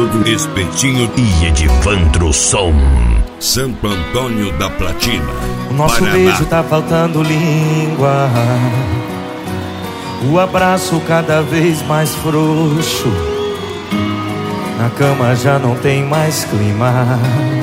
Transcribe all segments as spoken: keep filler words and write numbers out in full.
do Espetinho e Edivandro Som. Santo Antônio da Platina, o nosso Paraná. Beijo tá faltando língua, o abraço cada vez mais frouxo, na cama já não tem mais clima,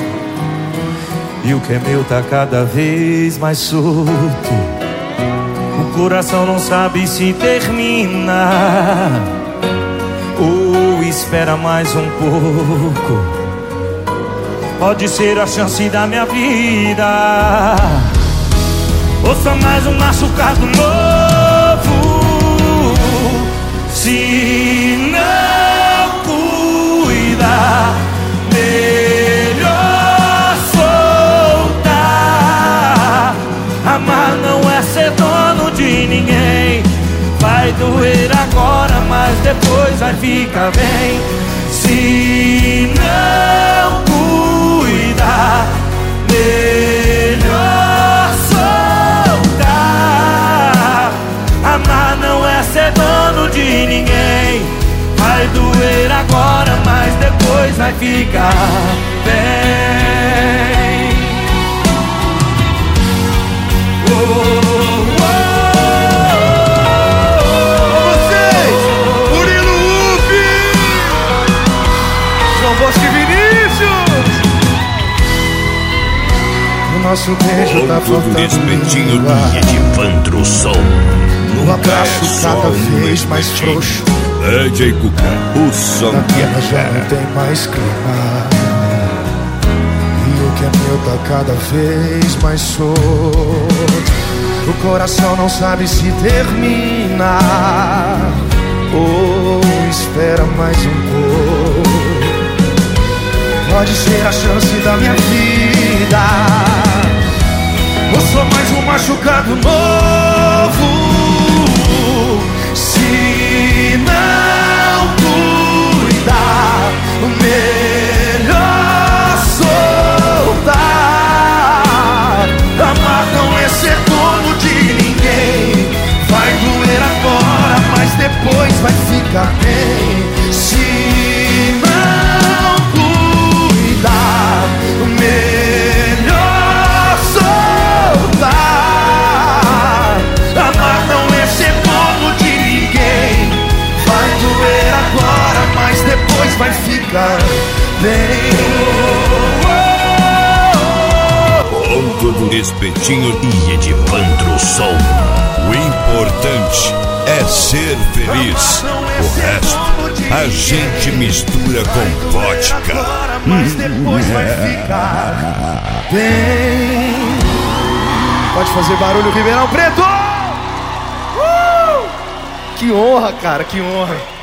e o que é meu tá cada vez mais solto. O coração não sabe se termina ou espera mais um pouco. Pode ser a chance da minha vida, ou só mais um machucado novo. Se não cuidar, melhor soltar. Amar não é ser dono de ninguém. Vai doer agora, mas depois vai ficar bem. Se não cuidar, melhor soltar. Amar não é ser dono de ninguém. Vai doer agora, mas depois vai ficar bem. Oh, oh, oh, vocês, Murilo Ufi, João Bosco e Vinícius. o nosso beijo tá faltando Espetinho e Edivandro Som. o abraço cada vez mais frouxo, D J Cuca, o som na que cama já não tem mais clima, e o que é meu tá cada vez mais solto. O coração não sabe se termina ou espera mais um pouco. Pode ser a chance da minha vida, ou só mais um machucado novo. Se não cuidar, melhor soltar. Amar não é ser dono de ninguém. Vai doer agora, mas depois vai ficar bem. Se não cuidar, melhor soltar. Amar não é ser dono de ninguém. Vai doer agora, mas depois vai ficar bem. Ponto do Espetinho e Edivandro Som. O importante é ser feliz. O resto a gente mistura com vodka. Mas depois vai ficar bem. Pode fazer barulho, Ribeirão Preto! Uh! Que honra, cara, que honra.